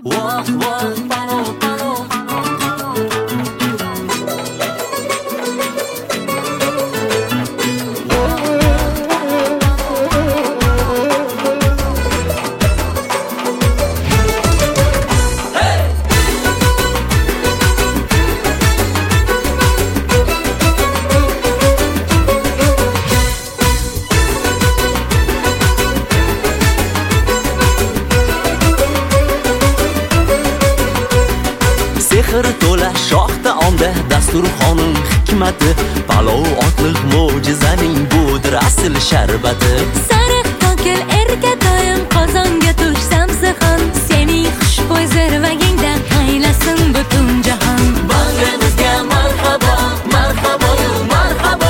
Voh, voh, palov, palov. Sehr to'la shoh taomda dasturxonim hikmati, palov otliq mo'jizaning budir asl sharbati. Sariq kokil erkatoyim qozonga tushsam zihon, sening xushbo'y zirvagingda qaylasin butun jahon. Bag'rimizga marhabo, marhabo, marhabo.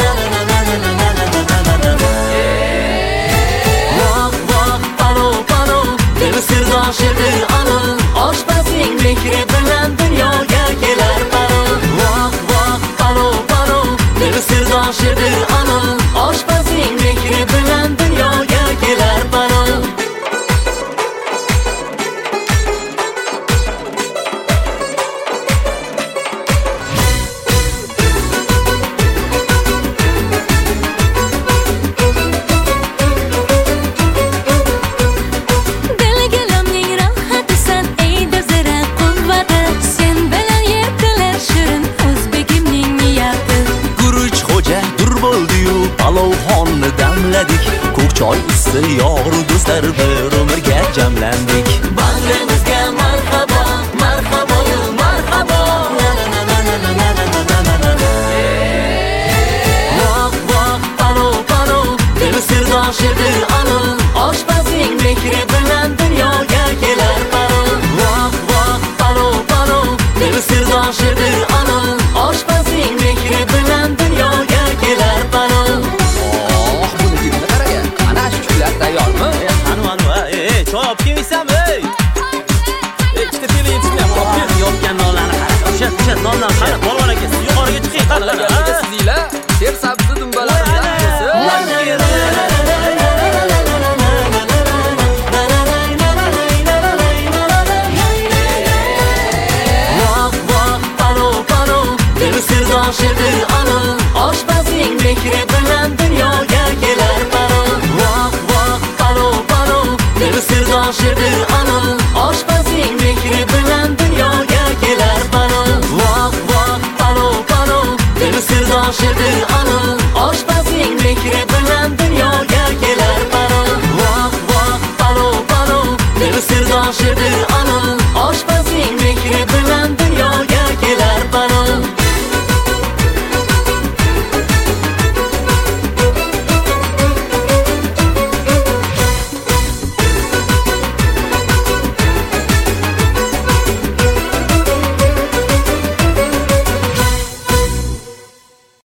Voh, voh, palov, palov. Dil sirdoshdir anov, oshpazning mehri bilan dunyoga kelar palov. Voh, voh, palov, palov. Dil sirdoshdir anov, oshpazning mehri bilan dunyoga kelar palov. Dilgilamning rohatisan, ey dazira quvvati, sen bilan yertilar shirin o'zbegimning niyati. Guruch xo'ja dur bo'ldi-yu, palovxonni damladik. Ko'k choy isi yor do'stlar bir umrga jamlandik. Bag'rimizga marhabo, marhabo, marhabo. Voh, voh, palov, palov. Dil sirdoshidir anov, oshpazning mehri bilan dunyoga kelar palov. Voh, voh, palov, palov. Dil sirdoshidir anov, oshpazning mehri bilan dunyoga kelar palov. Buni filmni qaragan. Ana shular tayyormi? Choy olib kelmaysanmi? Ikkita peli yetishmayapti. Olib kel. Yopgan nonlarni qara. O'sha nondan qara. Polvon aka, siz yuqoriga chiqing. Qanaqa sizlar? Ter sabzi dumbalaridan Voh, voh, palov, palov. Dil sirdoshidir anov, oshpazning mehri bilan dunyoga kelar palov. Voh, voh, palov, palov. Dil sirdoshidir